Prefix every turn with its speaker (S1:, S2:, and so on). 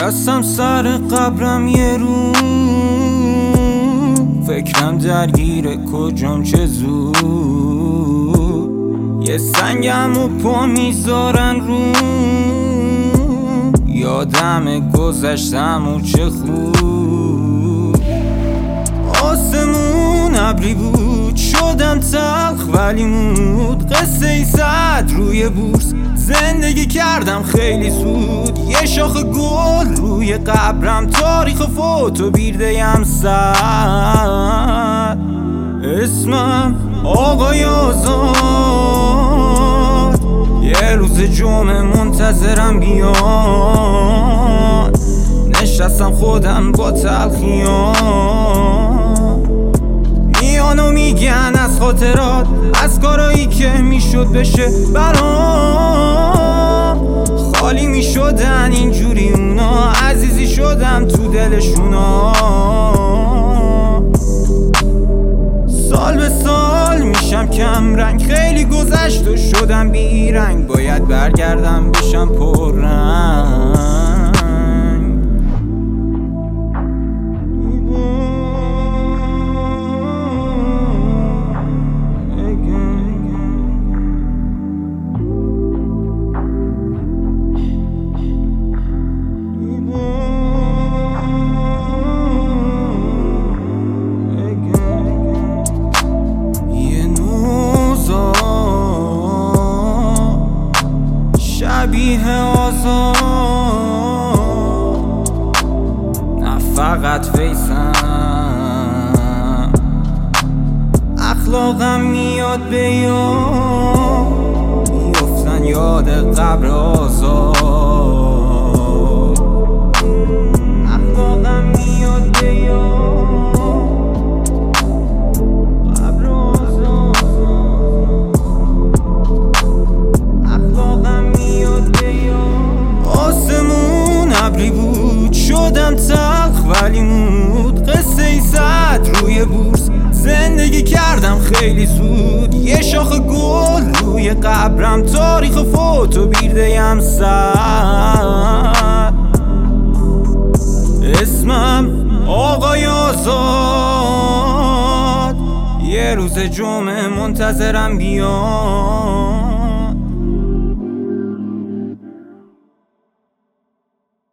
S1: نشستم سر قبرم یه رو، فکرم درگیره کجام چه زود. یه سنگم و پا میذارن رو، یادم گذشتم و چه خوب. آسمون ابری بود شدم تلخ ولی مود، قصه ای زد روی بورس زندگی کردم خیلی زود. یه شاخ گل روی قبرم تاریخ فوتو بیرده‌ام زد. اسمم آقای آزاد، یه روز جمعه منتظرم بیان. نشستم خودم با تلخیان، میان و میگن از خاطرات، از کارایی که میشد بشه برام. خالی میشدن اینجوری اونا، عزیزی شدم تو دلشونا. سال به سال میشم کم رنگ، خیلی گذشت و شدم بی رنگ. باید برگردم بشم پر رنگ. شبیه آزاد، نه فقط فیسم، اخلاقم میاد به یاد، میفتن یاد قبر آزاد. اخلاقم میاد به یاد، قبر آزاد. اخلاقم آسمون ابری بود شدم تلخ ولی مود، قصه ای زد روی بورس زندگی کردم خیلی زود. یه شاخ گل روی قبرم تاریخ فوتو بیرده‌ام زد. اسمم آقای آزاد، یه روز جمعه منتظرم بیان.